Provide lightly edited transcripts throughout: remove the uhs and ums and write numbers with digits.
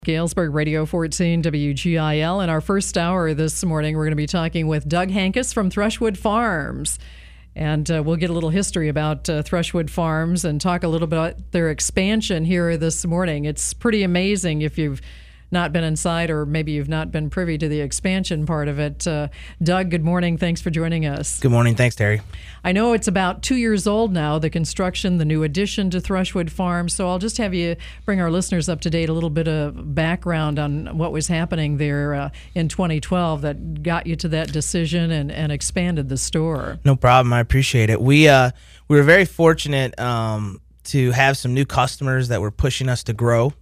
Galesburg Radio 14 WGIL. In our first hour this morning, we're going to be talking with Doug Hankus from Thrushwood Farms. And we'll get a little history about Thrushwood Farms and talk a little bit about their expansion here this morning. It's pretty amazing if you've not been inside, or maybe you've not been privy to the expansion part of it. Doug, good morning. Thanks for joining us. Good morning. Thanks, Terry. I know it's about 2 years old now, the construction, the new addition to Thrushwood Farms. So I'll just have you bring our listeners up to date, a little bit of background on what was happening there in 2012 that got you to that decision and expanded the store. No problem. I appreciate it. We were very fortunate to have some new customers that were pushing us to grow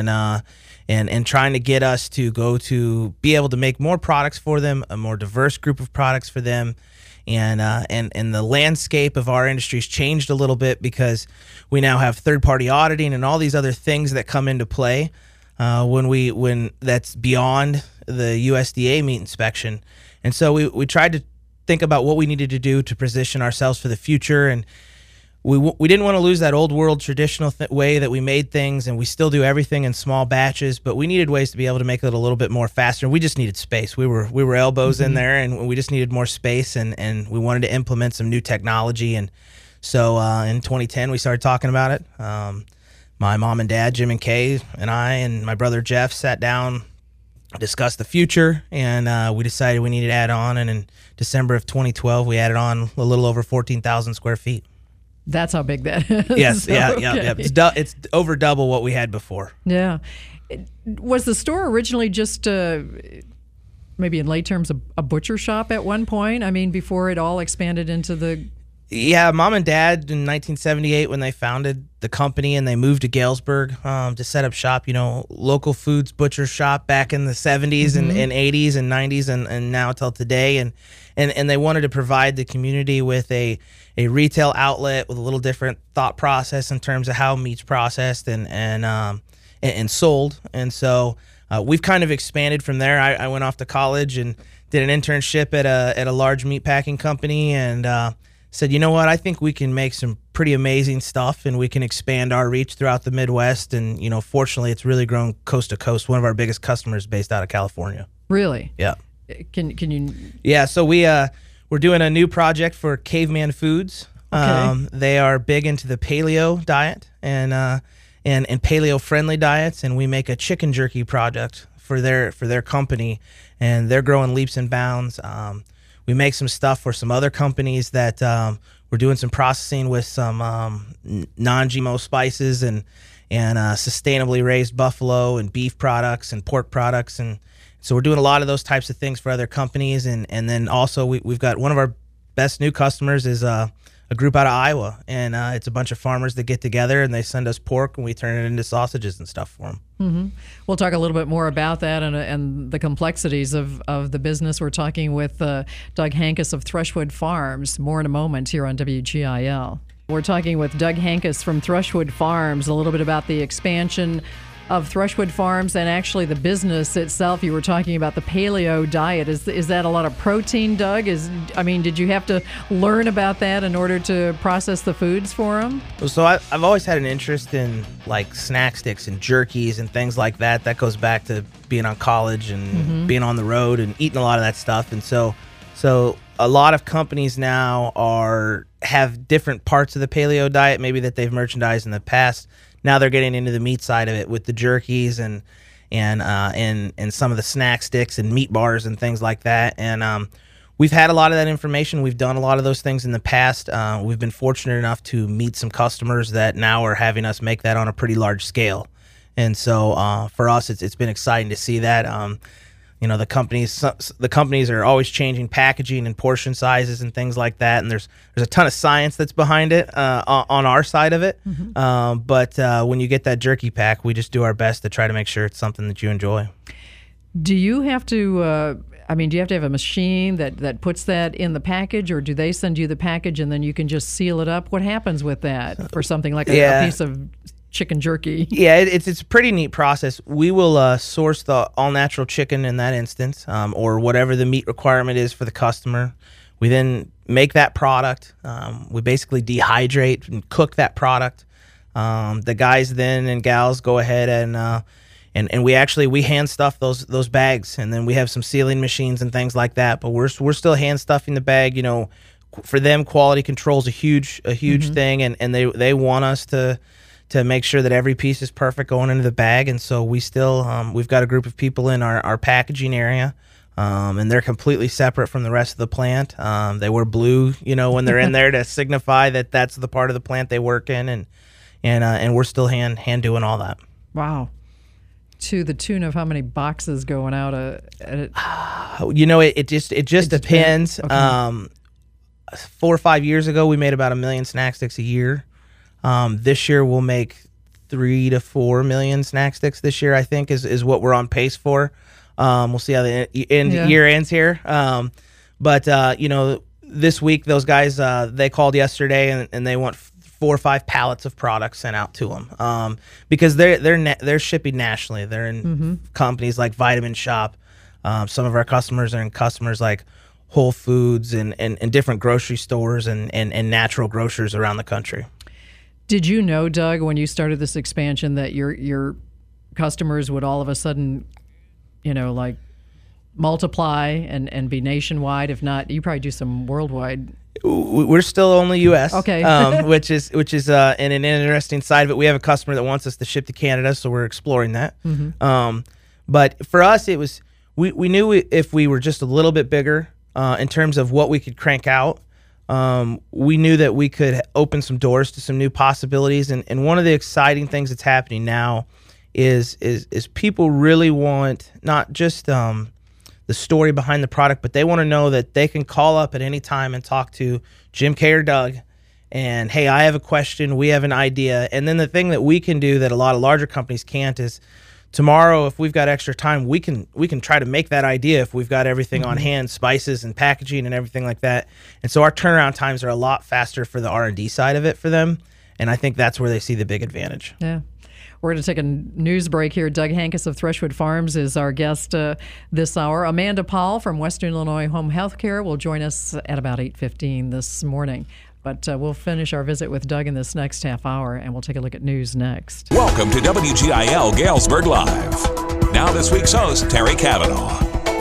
and trying to get us to be able to make more products for them, a more diverse group of products for them. And the landscape of our industry's changed a little bit because we now have third-party auditing and all these other things that come into play when that's beyond the USDA meat inspection. And so we tried to think about what we needed to do to position ourselves for the future, and we didn't want to lose that old world traditional way that we made things, and we still do everything in small batches, but we needed ways to be able to make it a little bit more faster. We just needed space. We were elbows in there, and we just needed more space, and we wanted to implement some new technology. And so in 2010, we started talking about it. My mom and dad, Jim and Kay, and I and my brother Jeff sat down, discussed the future, and we decided we needed to add on. And in December of 2012, we added on a little over 14,000 square feet. That's how big that is. Yes, yeah. It's over double what we had before. Yeah. Was the store originally just maybe in lay terms a butcher shop at one point? I mean, before it all expanded into the... Yeah, Mom and Dad in 1978 when they founded the company, and they moved to Galesburg to set up shop, local foods butcher shop back in the 70s and 80s and 90s and now till today. And they wanted to provide the community with a retail outlet with a little different thought process in terms of how meat's processed and sold. And so we've kind of expanded from there. I went off to college and did an internship at a large meat packing company, and said, you know what, I think we can make some pretty amazing stuff, and we can expand our reach throughout the Midwest. And fortunately, it's really grown coast to coast. One of our biggest customers based out of California. Really? Yeah. Can you? Yeah. So we're doing a new project for Caveman Foods. Okay. They are big into the paleo diet and paleo friendly diets, and we make a chicken jerky product for their company, and they're growing leaps and bounds. We make some stuff for some other companies that we're doing some processing with some non-GMO spices and sustainably raised buffalo and beef products and pork products. And so we're doing a lot of those types of things for other companies. And then also we've got one of our best new customers is a group out of Iowa. And it's a bunch of farmers that get together, and they send us pork, and we turn it into sausages and stuff for them. Mm-hmm. We'll talk a little bit more about that and the complexities of the business. We're talking with Doug Hankus of Thrushwood Farms. More in a moment here on WGIL. We're talking with Doug Hankus from Thrushwood Farms, a little bit about the expansion of Thrushwood Farms and actually the business itself. You were talking about the paleo diet. Is that a lot of protein, Doug? Did you have to learn about that in order to process the foods for them? So I've always had an interest in like snack sticks and jerkies and things like that. That goes back to being on college and being on the road and eating a lot of that stuff. And so a lot of companies now have different parts of the paleo diet, maybe that they've merchandised in the past. Now they're getting into the meat side of it with the jerkies and some of the snack sticks and meat bars and things like that. And we've had a lot of that information. We've done a lot of those things in the past. We've been fortunate enough to meet some customers that now are having us make that on a pretty large scale. And so for us, it's been exciting to see that. The companies are always changing packaging and portion sizes and things like that, and there's a ton of science that's behind it on our side of it. But when you get that jerky pack, we just do our best to try to make sure it's something that you enjoy. Do you have to? Do you have to have a machine that puts that in the package, or do they send you the package and then you can just seal it up? What happens with that for something like a piece of chicken jerky? Yeah, it's a pretty neat process. We will source the all-natural chicken in that instance, or whatever the meat requirement is for the customer. We then make that product. We basically dehydrate and cook that product. The guys then and gals go ahead and and we hand stuff those bags, and then we have some sealing machines and things like that. But we're still hand stuffing the bag. You know, for them, quality control is a huge thing, and they want us to make sure that every piece is perfect going into the bag. And so we still we've got a group of people in our packaging area, and they're completely separate from the rest of the plant. They wear blue, you know, when they're in there to signify that that's the part of the plant they work in, and we're still hand doing all that. Wow. To the tune of how many boxes going out you know, it just depends. Okay. 4 or 5 years ago, we made about 1 million snack sticks a year. This year we'll make 3 to 4 million snack sticks this year, I think is what we're on pace for. We'll see how the year ends here. But you know, this week those guys they called yesterday and they want 4 or 5 pallets of products sent out to them because they're shipping nationally. They're in companies like Vitamin Shop. Some of our customers are in customers like Whole Foods and different grocery stores and natural grocers around the country. Did you know, Doug, when you started this expansion that your customers would all of a sudden, you know, like multiply and be nationwide? If not, you probably do some worldwide. We're still only U.S. Okay. which is in an interesting side of it. We have a customer that wants us to ship to Canada, so we're exploring that. But for us, it was we knew if we were just a little bit bigger in terms of what we could crank out. We knew that we could open some doors to some new possibilities, and one of the exciting things that's happening now is people really want not just the story behind the product, but they want to know that they can call up at any time and talk to Jim Kay or Doug, and hey, I have a question, we have an idea. And then the thing that we can do that a lot of larger companies can't is tomorrow, if we've got extra time, we can try to make that idea if we've got everything on hand, spices and packaging and everything like that. And so our turnaround times are a lot faster for the R&D side of it for them, and I think that's where they see the big advantage. Yeah. We're going to take a news break here. Doug Hankus of Thrushwood Farms is our guest this hour. Amanda Paul from Western Illinois Home Healthcare will join us at about 8:15 this morning. But we'll finish our visit with Doug in this next half hour, and we'll take a look at news next. Welcome to WGIL Galesburg Live. Now this week's host, Terry Cavanaugh.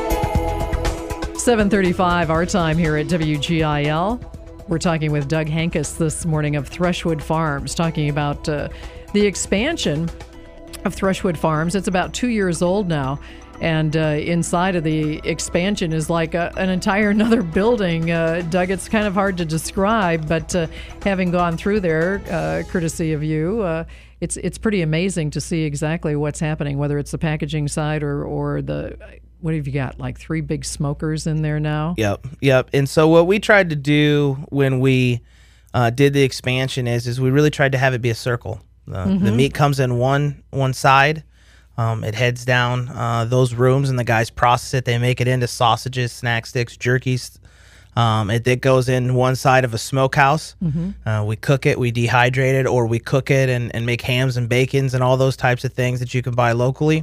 7:35 our time here at WGIL. We're talking with Doug Hankus this morning of Thrushwood Farms, talking about the expansion of Thrushwood Farms. It's about 2 years old now. And inside of the expansion is like an entire another building. Doug, it's kind of hard to describe, but having gone through there, courtesy of you, it's pretty amazing to see exactly what's happening, whether it's the packaging side or the, what have you got, like 3 big smokers in there now? Yep. And so what we tried to do when we did the expansion is we really tried to have it be a circle. The meat comes in one side. It heads down those rooms, and the guys process it. They make it into sausages, snack sticks, jerkies. It goes in one side of a smokehouse. We cook it, we dehydrate it, or we cook it and make hams and bacons and all those types of things that you can buy locally.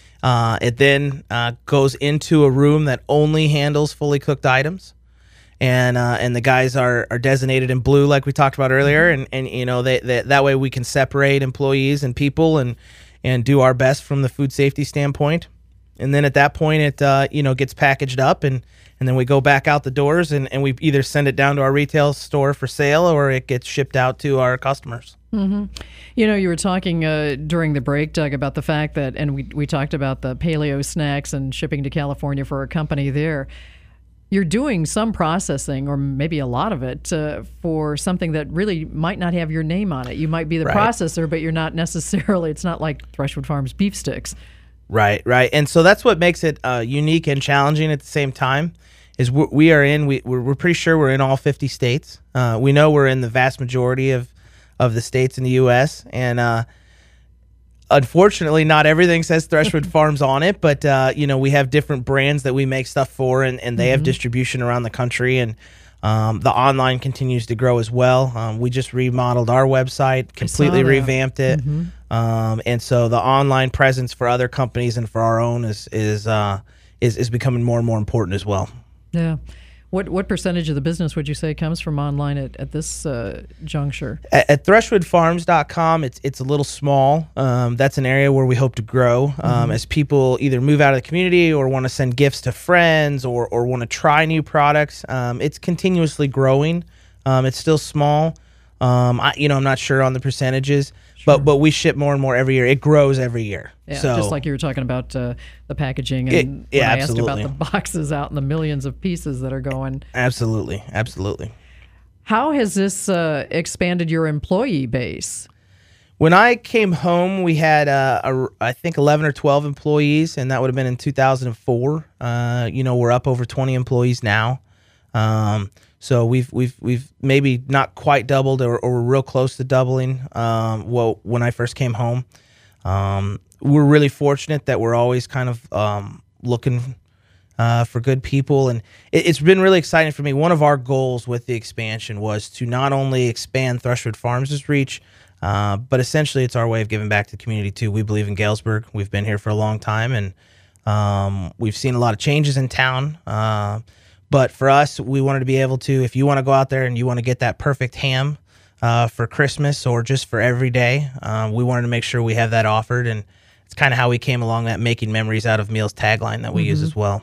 It then goes into a room that only handles fully cooked items. And the guys are designated in blue, like we talked about earlier, and you know that way we can separate employees and people and do our best from the food safety standpoint. And then at that point, it gets packaged up, and then we go back out the doors, and we either send it down to our retail store for sale, or it gets shipped out to our customers. You know, you were talking during the break, Doug, about the fact that, and we talked about the paleo snacks and shipping to California for a company there. You're doing some processing, or maybe a lot of it, for something that really might not have your name on it. You might be the processor, but you're not necessarily, it's not like Thrushwood Farms beef sticks. Right. And so that's what makes it unique and challenging at the same time, is we're pretty sure we're in all 50 states. We know we're in the vast majority of the states in the U.S., and unfortunately, not everything says Thrushwood Farms on it, but we have different brands that we make stuff for, and they have distribution around the country, and the online continues to grow as well. We just remodeled our website, completely revamped it, and so the online presence for other companies and for our own is becoming more and more important as well. Yeah. What percentage of the business would you say comes from online at this juncture? At Thrushwoodfarms.com, it's a little small. That's an area where we hope to grow as people either move out of the community or want to send gifts to friends or want to try new products. It's continuously growing. It's still small. I'm not sure on the percentages, but we ship more and more every year. It grows every year. Yeah, so, just like you were talking about the packaging and when I asked about the boxes out and the millions of pieces that are going. Absolutely. How has this expanded your employee base? When I came home, we had I think 11 or 12 employees, and that would have been in 2004. We're up over 20 employees now. So we've maybe not quite doubled or we're real close to doubling. When I first came home, we're really fortunate that we're always kind of looking for good people, and it's been really exciting for me. One of our goals with the expansion was to not only expand Thrushwood Farms' reach, but essentially it's our way of giving back to the community too. We believe in Galesburg. We've been here for a long time, and we've seen a lot of changes in town. But for us, we wanted to be able to, if you want to go out there and you want to get that perfect ham for Christmas or just for every day, we wanted to make sure we have that offered. And it's kind of how we came along that making memories out of meals tagline that we use as well.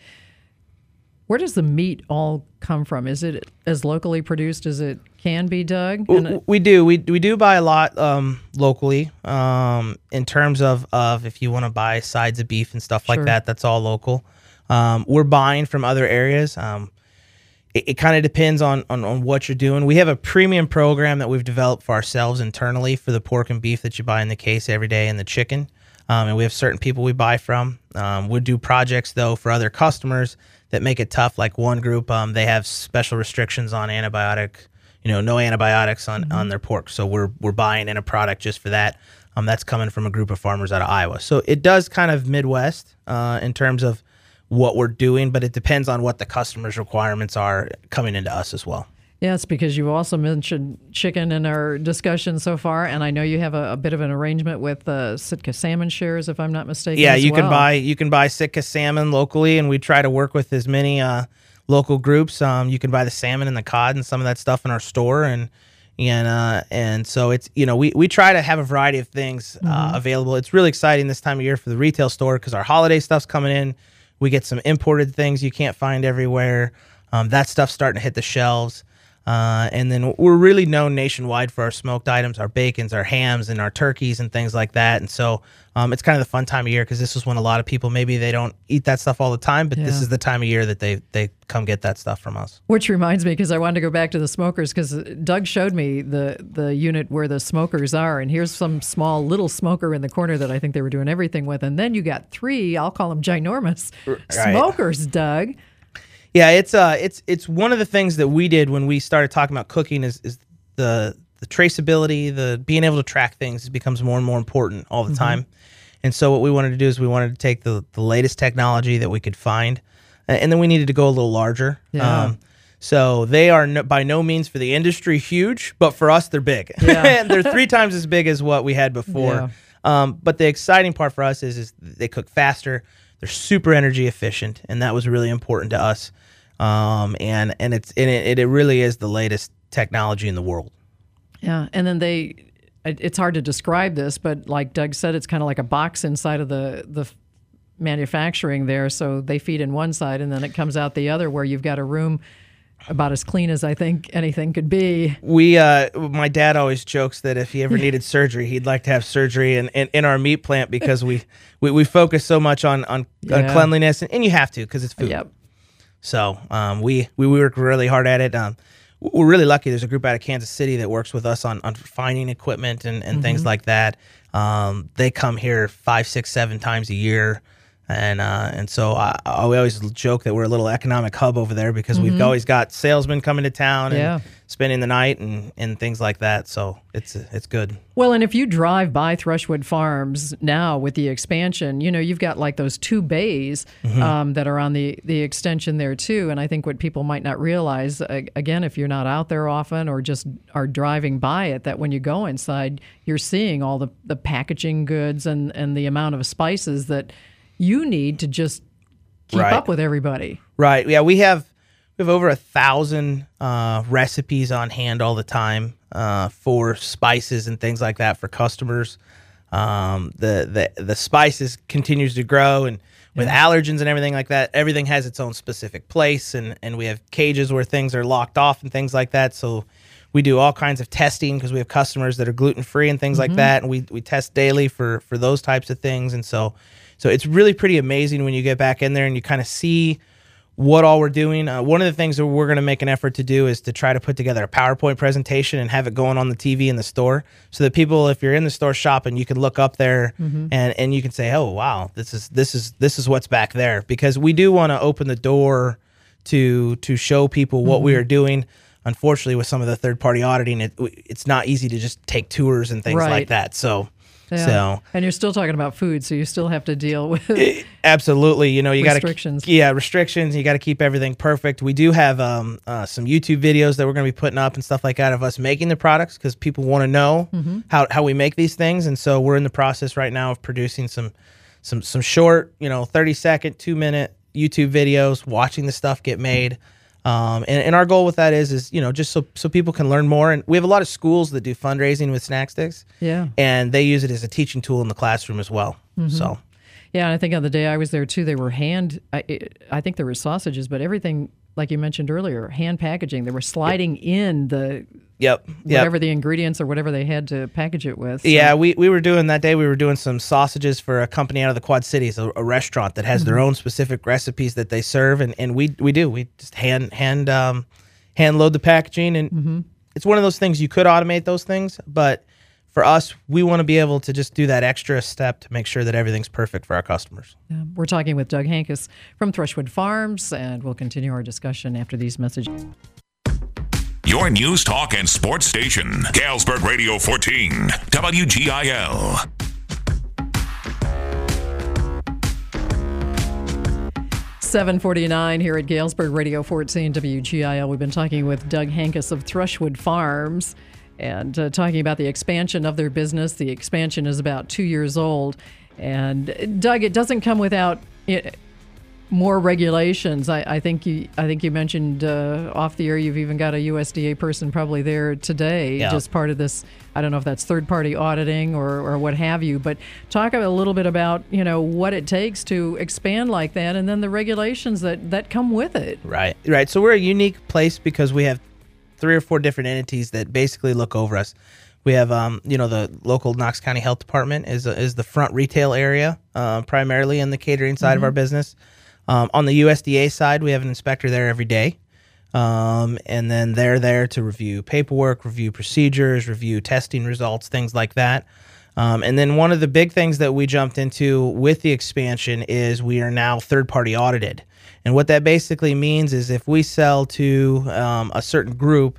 Where does the meat all come from? Is it as locally produced as it can be, Doug? We do. We do buy a lot locally in terms of if you want to buy sides of beef and stuff like that, that's all local. We're buying from other areas. It kind of depends on what you're doing. We have a premium program that we've developed for ourselves internally for the pork and beef that you buy in the case every day and the chicken. And we have certain people we buy from. We do projects, though, for other customers that make it tough. Like one group, they have special restrictions on no antibiotics on their pork. So we're buying in a product just for that. That's coming from a group of farmers out of Iowa. So it does kind of Midwest in terms of what we're doing, but it depends on what the customer's requirements are coming into us as well. Yes, because you also mentioned chicken in our discussion so far, and I know you have a bit of an arrangement with Sitka Salmon Shares, if I'm not mistaken. Yeah, you can buy Sitka salmon locally, and we try to work with as many local groups. You can buy the salmon and the cod and some of that stuff in our store, and so it's we try to have a variety of things available. It's really exciting this time of year for the retail store because our holiday stuff's coming in. We get some imported things you can't find everywhere. That stuff's starting to hit the shelves. And then we're really known nationwide for our smoked items, our bacons, our hams, and our turkeys and things like that. And so it's kind of the fun time of year because this is when a lot of people, maybe they don't eat that stuff all the time, but this is the time of year that they come get that stuff from us. Which reminds me, because I wanted to go back to the smokers, because Doug showed me the unit where the smokers are, and here's some small little smoker in the corner that I think they were doing everything with. And then you got 3, I'll call them ginormous smokers, Doug. Yeah, it's one of the things that we did when we started talking about cooking is the traceability, the being able to track things becomes more and more important all the time. And so what we wanted to do is we wanted to take the latest technology that we could find, and then we needed to go a little larger. Yeah. So they are by no means for the industry huge, but for us they're big. Yeah. And they're 3 times as big as what we had before. Yeah. But the exciting part for us is they cook faster. They're super energy efficient, and that was really important to us. And it really is the latest technology in the world. Yeah, and then it's hard to describe this, but like Doug said, it's kind of like a box inside of the manufacturing there. So they feed in one side, and then it comes out the other, where you've got a room about as clean as I think anything could be. My dad always jokes that if he ever needed surgery, he'd like to have surgery in our meat plant because we focus so much on cleanliness, and you have to because it's food. Yep. So we work really hard at it. We're really lucky. There's a group out of Kansas City that works with us on refining equipment and things like that. They come here 5, 6, 7 times a year. And so we always joke that we're a little economic hub over there because we've always got salesmen coming to town and spending the night and things like that. So it's good. Well, and if you drive by Thrushwood Farms now with the expansion, you've got like those 2 bays that are on the extension there too. And I think what people might not realize, again, if you're not out there often or just are driving by it, that when you go inside, you're seeing all the packaging goods and the amount of spices that you need to just keep up with everybody. Right. Yeah, we have we have over 1,000 recipes on hand all the time for spices and things like that for customers. The spices continues to grow, and with allergens and everything like that, everything has its own specific place, and we have cages where things are locked off and things like that. So we do all kinds of testing because we have customers that are gluten-free and things like that, and we test daily for those types of things. And so it's really pretty amazing when you get back in there and you kind of see what all we're doing. One of the things that we're going to make an effort to do is to try to put together a PowerPoint presentation and have it going on the TV in the store, so that people, if you're in the store shopping, you can look up there and you can say, oh wow, this is what's back there, because we do want to open the door to show people what we are doing. Unfortunately, with some of the third-party auditing, it's not easy to just take tours and things like that. So, and you're still talking about food, so you still have to deal with absolutely. You got restrictions. Restrictions. You got to keep everything perfect. We do have some YouTube videos that we're going to be putting up and stuff like that of us making the products, because people want to know how we make these things, and so we're in the process right now of producing some short, 30-second, 2-minute YouTube videos, watching the stuff get made. And our goal with that is just so people can learn more. And we have a lot of schools that do fundraising with snack sticks. Yeah. And they use it as a teaching tool in the classroom as well. So. Yeah, and I think on the day I was there too, they were I think there were sausages, but everything, like you mentioned earlier, hand packaging. They were sliding in the whatever the ingredients or whatever they had to package it with. So. Yeah, we were doing that day. We were doing some sausages for a company out of the Quad Cities, a restaurant that has their own specific recipes that they serve, and we just hand load the packaging, and it's one of those things you could automate those things, but for us, we want to be able to just do that extra step to make sure that everything's perfect for our customers. Yeah, we're talking with Doug Hankus from Thrushwood Farms, and we'll continue our discussion after these messages. Your news, talk, and sports station. Galesburg Radio 14, WGIL. .749 here at Galesburg Radio 14, WGIL. We've been talking with Doug Hankus of Thrushwood Farms and talking about the expansion of their business. The expansion is about 2 years old. And Doug, it doesn't come without more regulations. I think you mentioned off the air you've even got a USDA person probably there today, just part of this. I don't know if that's third-party auditing or what have you, but talk a little bit about what it takes to expand like that, and then the regulations that come with it. Right. So we're a unique place because we have 3 or 4 different entities that basically look over us. We have, the local Knox County Health Department is the front retail area, primarily in the catering side of our business. On the USDA side, we have an inspector there every day, and then they're there to review paperwork, review procedures, review testing results, things like that. And then one of the big things that we jumped into with the expansion is we are now third-party audited. And what that basically means is if we sell to a certain group,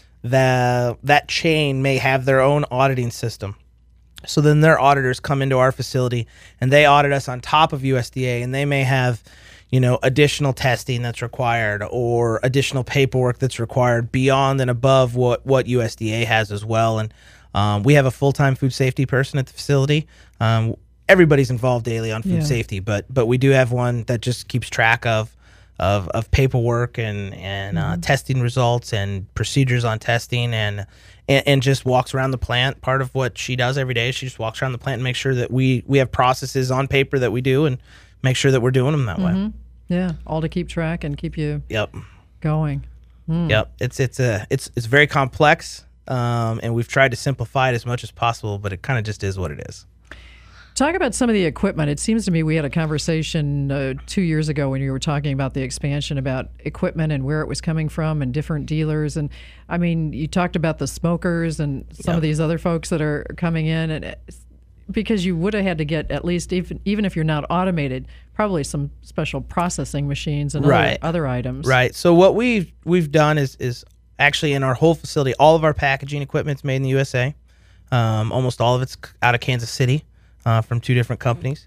that chain may have their own auditing system. So then their auditors come into our facility and they audit us on top of USDA, and they may have, additional testing that's required or additional paperwork that's required beyond and above what USDA has as well. And we have a full-time food safety person at the facility. Everybody's involved daily on food safety, but we do have one that just keeps track of paperwork and testing results and procedures on testing and just walks around the plant. Part of what she does every day is she just walks around the plant and makes sure that we have processes on paper that we do and make sure that we're doing them that way. Yeah, all to keep track and keep you going. Yep, it's very complex, and we've tried to simplify it as much as possible, but it kind of just is what it is. Talk about some of the equipment. It seems to me we had a conversation 2 years ago when you were talking about the expansion, about equipment and where it was coming from and different dealers. And I mean, you talked about the smokers and some of these other folks that are coming in, and because you would have had to get at least, even if you're not automated, probably some special processing machines and other items. Right. So what we've done is actually in our whole facility, all of our packaging equipment's made in the USA. Almost all of it's out of Kansas City. From 2 different companies.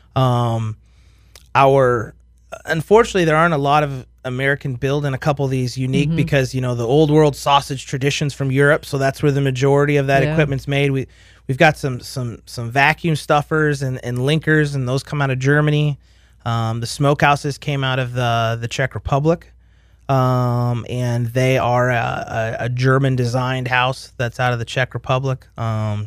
Unfortunately, there aren't a lot of American build and a couple of these unique because, the old world sausage traditions from Europe. So that's where the majority of that equipment's made. We've got some vacuum stuffers and linkers, and those come out of Germany. The smokehouses came out of the Czech Republic. and they are a German-designed house that's out of the Czech Republic. And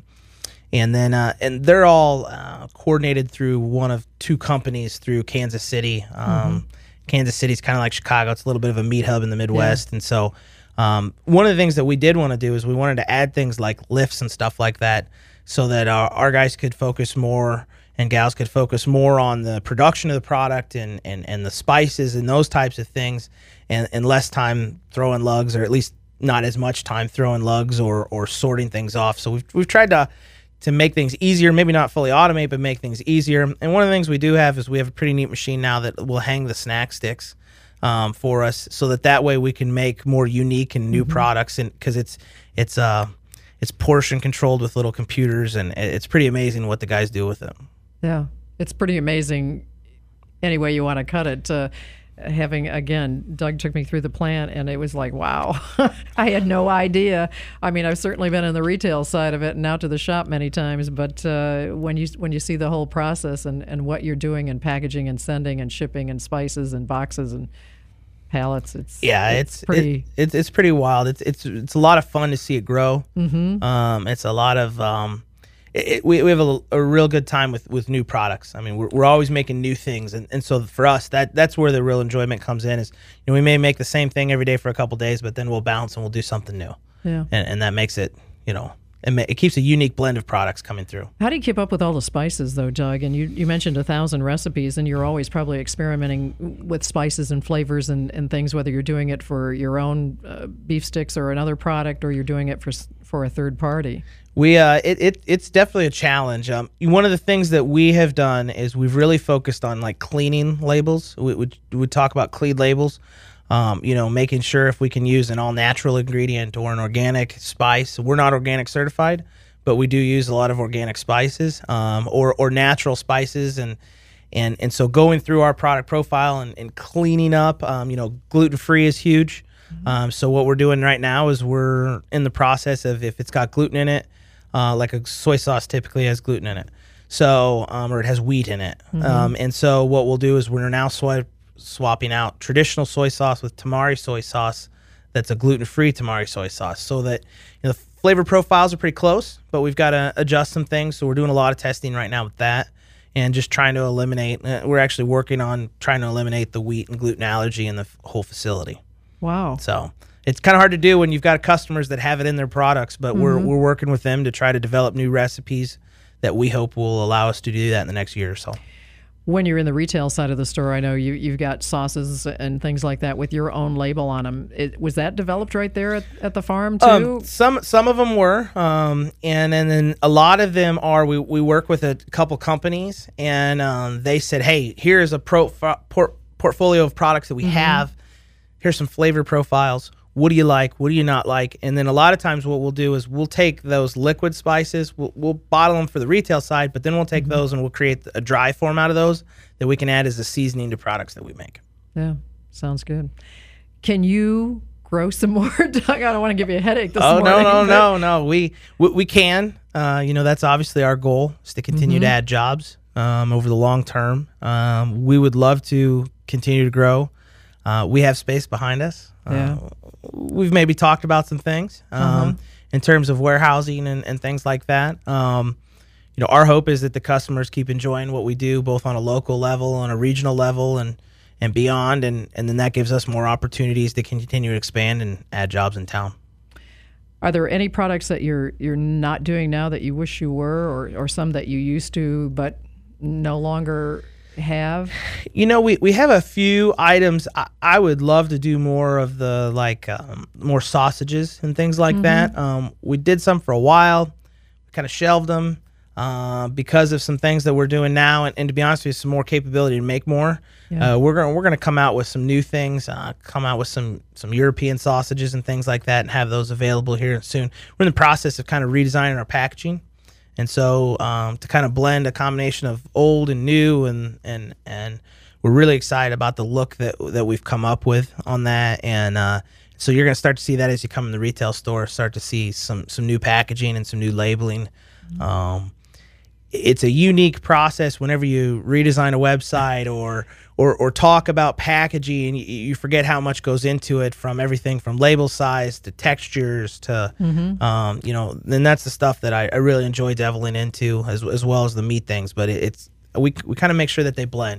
they're all coordinated through one of two companies through Kansas City. Kansas City's kind of like Chicago. It's a little bit of a meat hub in the Midwest. And so one of the things that we did want to do is we wanted to add things like lifts and stuff like that so that our guys could focus more and gals could focus more on the production of the product and the spices and those types of things and less time throwing lugs, or at least not as much time throwing lugs or sorting things off. So we've tried to make things easier, maybe not fully automate, but make things easier. And one of the things we do have is we have a pretty neat machine now that will hang the snack sticks for us, so that way we can make more unique and new products. And because it's portion controlled with little computers, and it's pretty amazing what the guys do with it. Yeah, it's pretty amazing any way you want to cut it. Doug took me through the plant, and it was like, wow, I had no idea. I mean, I've certainly been in the retail side of it and out to the shop many times, but when you see the whole process and what you're doing in packaging and sending and shipping and spices and boxes and pallets, it's pretty wild. It's a lot of fun to see it grow. It's a lot of we have a real good time with new products. I mean, we're always making new things, and so for us, that's where the real enjoyment comes in. Is, we may make the same thing every day for a couple days, but then we'll bounce and we'll do something new. Yeah, and that makes it, it keeps a unique blend of products coming through. How do you keep up with all the spices, though, Doug? And you mentioned 1,000 recipes, and you're always probably experimenting with spices and flavors and things, whether you're doing it for your own beef sticks or another product, or you're doing it for a third party. It's definitely a challenge. One of the things that we have done is we've really focused on like cleaning labels. We talk about clean labels. Making sure if we can use an all-natural ingredient or an organic spice. We're not organic certified, but we do use a lot of organic spices or natural spices, and so going through our product profile and cleaning up. Gluten-free is huge. So what we're doing right now is we're in the process of, if it's got gluten in it, like a soy sauce typically has gluten in it, so or it has wheat in it, and so what we'll do is we're now swapping out traditional soy sauce with tamari soy sauce that's a gluten-free tamari soy sauce, so that the flavor profiles are pretty close, but we've got to adjust some things. So we're doing a lot of testing right now with that, and just trying to eliminate. We're actually working on trying to eliminate the wheat and gluten allergy in the whole facility. Wow. So it's kind of hard to do when you've got customers that have it in their products, but we're working with them to try to develop new recipes that we hope will allow us to do that in the next year or so. When you're in the retail side of the store, I know you've got sauces and things like that with your own label on them. Was that developed right there at the farm too? Some of them were, and then a lot of them are. We work with a couple companies, and they said, "Hey, here's a portfolio of products that we have. Here's some flavor profiles. What do you like? What do you not like?" And then a lot of times what we'll do is we'll take those liquid spices, we'll bottle them for the retail side, but then we'll take those and we'll create a dry form out of those that we can add as a seasoning to products that we make. Yeah, sounds good. Can you grow some more, Doug? I don't want to give you a headache this morning. No. We can. That's obviously our goal, is to continue to add jobs over the long term. We would love to continue to grow. We have space behind us. We've maybe talked about some things in terms of warehousing and things like that. Our hope is that the customers keep enjoying what we do, both on a local level, on a regional level, and beyond, and then that gives us more opportunities to continue to expand and add jobs in town. Are there any products that you're not doing now that you wish you were, or some that you used to but no longer have? We have a few items. I would love to do more of the more sausages and things like that. We did some for a while, kind of shelved them because of some things that we're doing now, and to be honest with you, some more capability to make more. We're gonna come out with some new things, come out with some European sausages and things like that, and have those available here soon. We're in the process of kind of redesigning our packaging. And so to kind of blend a combination of old and new, and we're really excited about the look that we've come up with on that. And so you're going to start to see that as you come in the retail store, start to see some new packaging and some new labeling. it's a unique process whenever you redesign a website or talk about packaging, and you forget how much goes into it, from everything from label size to textures to, then that's the stuff that I really enjoy delving into, as well as the meat things. But we kind of make sure that they blend,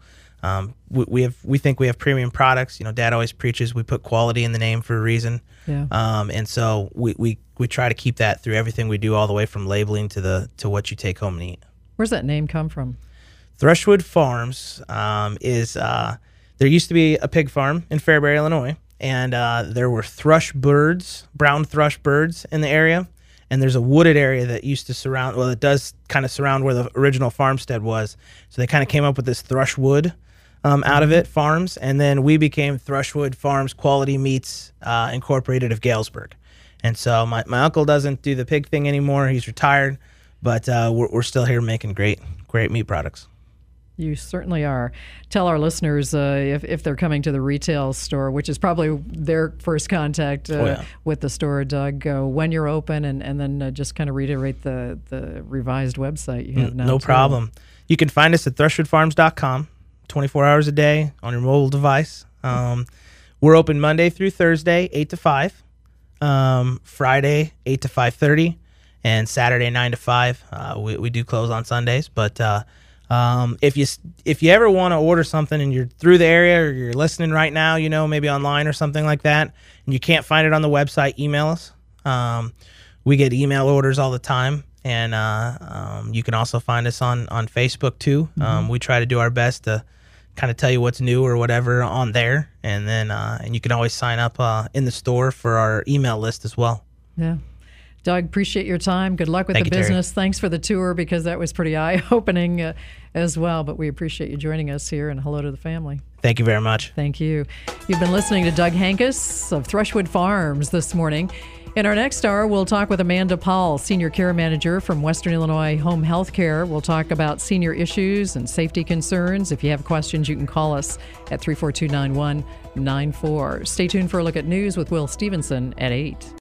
we think we have premium products. Dad always preaches we put quality in the name for a reason. Yeah. And so we try to keep that through everything we do, all the way from labeling to what you take home and eat. Where's that name come from? Thrushwood Farms is there used to be a pig farm in Fairbury, Illinois, and there were brown thrush birds in the area, and there's a wooded area that used to surround, it does kind of surround where the original farmstead was, so they kind of came up with this Thrushwood out of it, Farms, and then we became Thrushwood Farms Quality Meats Incorporated of Galesburg. And so my uncle doesn't do the pig thing anymore, he's retired, but we're still here making great meat products. You certainly are. Tell our listeners if they're coming to the retail store, which is probably their first contact with the store, Doug, when you're open, and then just kind of reiterate the revised website you have now. No problem. You can find us at thrushwoodfarms.com, 24 hours a day on your mobile device. We're open Monday through Thursday, 8 to 5, Friday, 8 to 5:30, and Saturday, 9 to 5. We do close on Sundays, but if you ever want to order something and you're through the area or you're listening right now, maybe online or something like that, and you can't find it on the website, email us. We get email orders all the time, and you can also find us on Facebook too. We try to do our best to kind of tell you what's new or whatever on there, and then and you can always sign up in the store for our email list as well. Yeah. Doug, appreciate your time. Good luck with the business. Terry. Thanks for the tour, because that was pretty eye-opening as well. But we appreciate you joining us here, and hello to the family. Thank you very much. Thank you. You've been listening to Doug Hankus of Thrushwood Farms this morning. In our next hour, we'll talk with Amanda Paul, Senior Care Manager from Western Illinois Home Health Care. We'll talk about senior issues and safety concerns. If you have questions, you can call us at 342-9194. Stay tuned for a look at news with Will Stevenson at 8.